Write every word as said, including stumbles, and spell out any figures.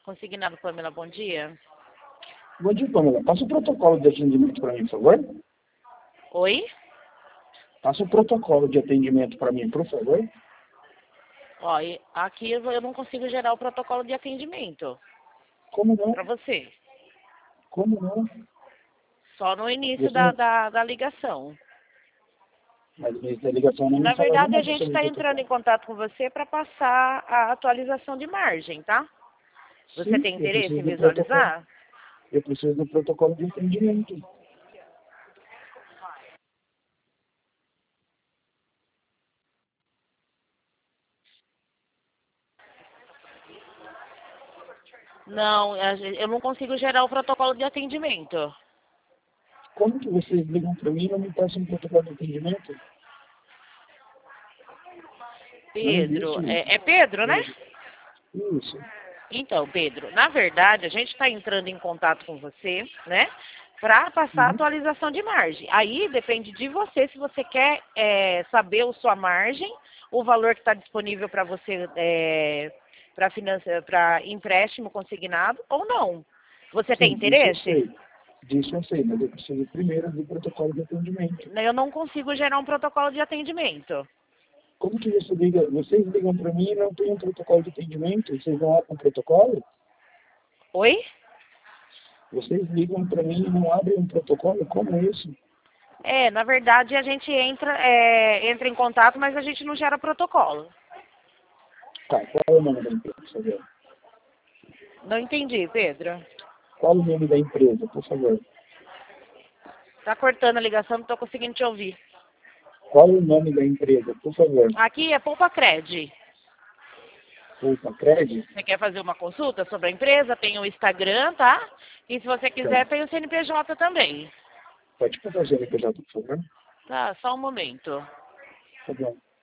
Consignado, Pamela, bom dia. Bom dia, Pamela. Passa o protocolo de atendimento para mim, por favor. Oi? Passa o protocolo de atendimento para mim, por favor. Ó, e aqui eu eu não consigo gerar o protocolo de atendimento Como não? para você. Como não? Só no início Você da, não... da, da ligação. Mas a ligação não me Na falaram verdade, a nada gente sobre o está entrando em protocolo. contato com você para passar a atualização de margem, tá? Você Sim, tem eu interesse preciso em do protocolo. visualizar? Eu preciso do protocolo de atendimento. Não, a gen- eu não consigo gerar o protocolo de atendimento. Como que vocês ligam para mim e não me passam um protocolo de atendimento? Não Pedro, existe isso. é, é Pedro, né? Isso. Então, Pedro, na verdade, a gente está entrando em contato com você, né? Para passar a Uhum. atualização de margem. Aí depende de você, se você quer é, saber a sua margem, o valor que está disponível para você é, para finança, para empréstimo consignado ou não. Você tem Sim, isso eu interesse? sei. Disso eu sei, mas eu preciso primeiro do protocolo de atendimento. Eu não consigo gerar um protocolo de atendimento. Como que você liga? Vocês ligam para mim e não tem um protocolo de atendimento? Vocês não abrem um protocolo? Oi? Vocês ligam para mim e não abrem um protocolo? Como é isso? É, na verdade a gente entra, é, entra em contato, mas a gente não gera protocolo. Tá, qual é o nome da empresa, por favor? Não entendi, Pedro. Qual o nome da empresa, por favor? Tá cortando a ligação, não tô conseguindo te ouvir. Qual o nome da empresa, por favor? Aqui é Poupa Cred. Poupa Cred? Você quer fazer uma consulta sobre a empresa? Tem o Instagram, tá? E se você Tá. quiser, tem o C N P J também. Pode passar o C N P J, por favor? Tá, só um momento. Tá bom.